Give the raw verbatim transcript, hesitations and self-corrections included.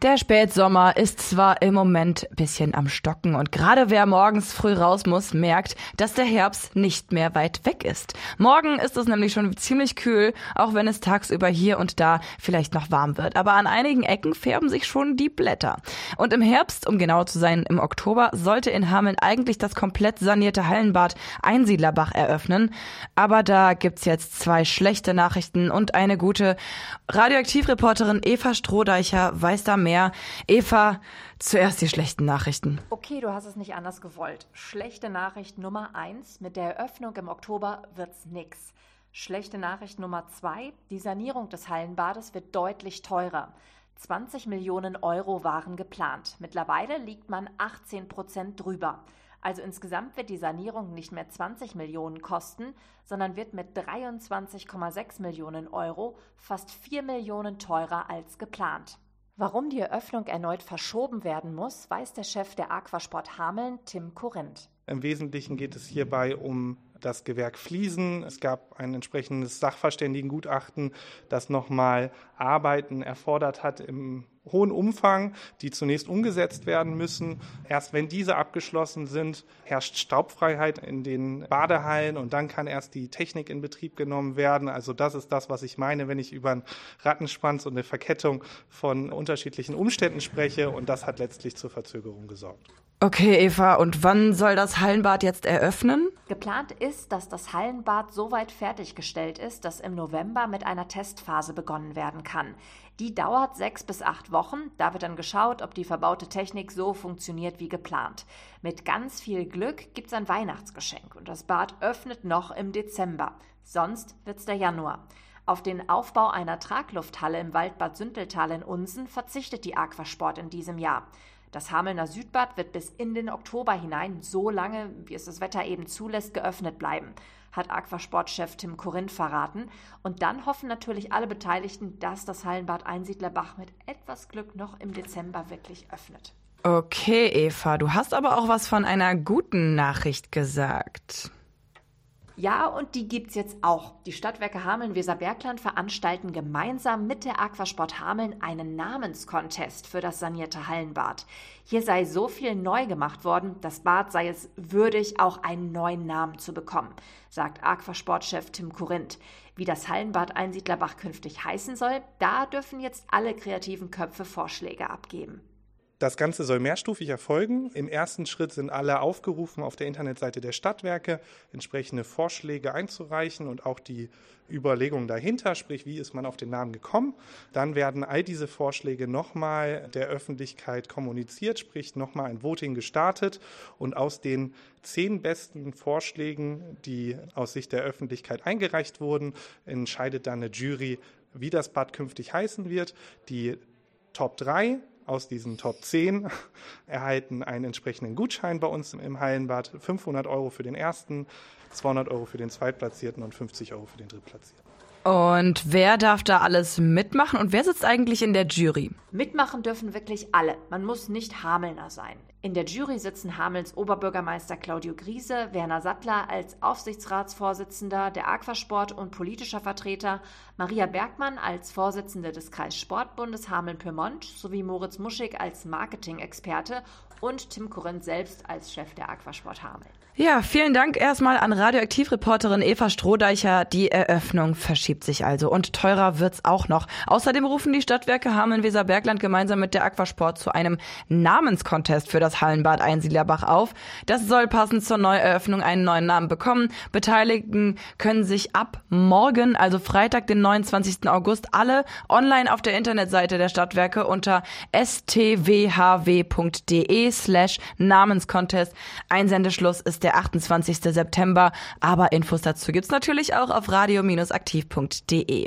Der Spätsommer ist zwar im Moment ein bisschen am Stocken und gerade wer morgens früh raus muss, merkt, dass der Herbst nicht mehr weit weg ist. Morgen ist es nämlich schon ziemlich kühl, auch wenn es tagsüber hier und da vielleicht noch warm wird. Aber an einigen Ecken färben sich schon die Blätter. Und im Herbst, um genau zu sein, im Oktober, sollte in Hameln eigentlich das komplett sanierte Hallenbad Einsiedlerbach eröffnen. Aber da gibt's jetzt zwei schlechte Nachrichten und eine gute. Radioaktivreporterin Eva Strohdeicher weiß da mehr. Eva, zuerst die schlechten Nachrichten. Okay, du hast es nicht anders gewollt. Schlechte Nachricht Nummer eins, mit der Eröffnung im Oktober wird's nix. Schlechte Nachricht Nummer zwei, die Sanierung des Hallenbades wird deutlich teurer. zwanzig Millionen Euro waren geplant. Mittlerweile liegt man achtzehn Prozent drüber. Also insgesamt wird die Sanierung nicht mehr zwanzig Millionen kosten, sondern wird mit dreiundzwanzig Komma sechs Millionen Euro fast vier Millionen teurer als geplant. Warum die Eröffnung erneut verschoben werden muss, weiß der Chef der Aquasport Hameln, Tim Corinth. Im Wesentlichen geht es hierbei um das Gewerk Fliesen. Es gab ein entsprechendes Sachverständigengutachten, das nochmal Arbeiten erfordert hat im hohen Umfang, die zunächst umgesetzt werden müssen. Erst wenn diese abgeschlossen sind, herrscht Staubfreiheit in den Badehallen und dann kann erst die Technik in Betrieb genommen werden. Also das ist das, was ich meine, wenn ich über einen Rattenschwanz und eine Verkettung von unterschiedlichen Umständen spreche, und das hat letztlich zur Verzögerung gesorgt. Okay, Eva, und wann soll das Hallenbad jetzt eröffnen? Geplant ist, dass das Hallenbad so weit fertiggestellt ist, dass im November mit einer Testphase begonnen werden kann. Die dauert sechs bis acht Wochen. Da wird dann geschaut, ob die verbaute Technik so funktioniert wie geplant. Mit ganz viel Glück gibt's ein Weihnachtsgeschenk und das Bad öffnet noch im Dezember. Sonst wird's der Januar. Auf den Aufbau einer Traglufthalle im Waldbad Sünteltal in Unsen verzichtet die Aquasport in diesem Jahr. Das Hamelner Südbad wird bis in den Oktober hinein, so lange, wie es das Wetter eben zulässt, geöffnet bleiben, hat Aquasportchef Tim Corinth verraten. Und dann hoffen natürlich alle Beteiligten, dass das Hallenbad Einsiedlerbach mit etwas Glück noch im Dezember wirklich öffnet. Okay, Eva, du hast aber auch was von einer guten Nachricht gesagt. Ja, und die gibt's jetzt auch. Die Stadtwerke Hameln-Weserbergland veranstalten gemeinsam mit der Aquasport Hameln einen Namenscontest für das sanierte Hallenbad. Hier sei so viel neu gemacht worden, das Bad sei es würdig, auch einen neuen Namen zu bekommen, sagt Aquasportchef Tim Corinth. Wie das Hallenbad Einsiedlerbach künftig heißen soll, da dürfen jetzt alle kreativen Köpfe Vorschläge abgeben. Das Ganze soll mehrstufig erfolgen. Im ersten Schritt sind alle aufgerufen, auf der Internetseite der Stadtwerke entsprechende Vorschläge einzureichen und auch die Überlegungen dahinter, sprich, wie ist man auf den Namen gekommen. Dann werden all diese Vorschläge nochmal der Öffentlichkeit kommuniziert, sprich nochmal ein Voting gestartet, und aus den zehn besten Vorschlägen, die aus Sicht der Öffentlichkeit eingereicht wurden, entscheidet dann eine Jury, wie das Bad künftig heißen wird. Die Top drei aus diesen Top zehn erhalten einen entsprechenden Gutschein bei uns im Hallenbad. fünfhundert Euro für den ersten, zweihundert Euro für den zweitplatzierten und fünfzig Euro für den drittplatzierten. Und wer darf da alles mitmachen und wer sitzt eigentlich in der Jury? Mitmachen dürfen wirklich alle. Man muss nicht Hamelner sein. In der Jury sitzen Hamelns Oberbürgermeister Claudio Griese, Werner Sattler als Aufsichtsratsvorsitzender der Aquasport und politischer Vertreter, Maria Bergmann als Vorsitzende des Kreissportbundes Hameln-Pyrmont sowie Moritz Muschig als Marketing-Experte und Tim Corinth selbst als Chef der Aquasport Hameln. Ja, vielen Dank erstmal an Radioaktivreporterin Eva Strohdeicher. Die Eröffnung verschiebt sich also und teurer wird's auch noch. Außerdem rufen die Stadtwerke Hameln-Weserbergland gemeinsam mit der Aquasport zu einem Namenscontest für das Hallenbad Einsiedlerbach auf. Das soll passend zur Neueröffnung einen neuen Namen bekommen. Beteiligten können sich ab morgen, also Freitag, den neunundzwanzigsten August, alle online auf der Internetseite der Stadtwerke unter stwhw.de slash Namenscontest. Einsendeschluss ist der achtundzwanzigsten September, aber Infos dazu gibt's natürlich auch auf radio aktiv punkt de.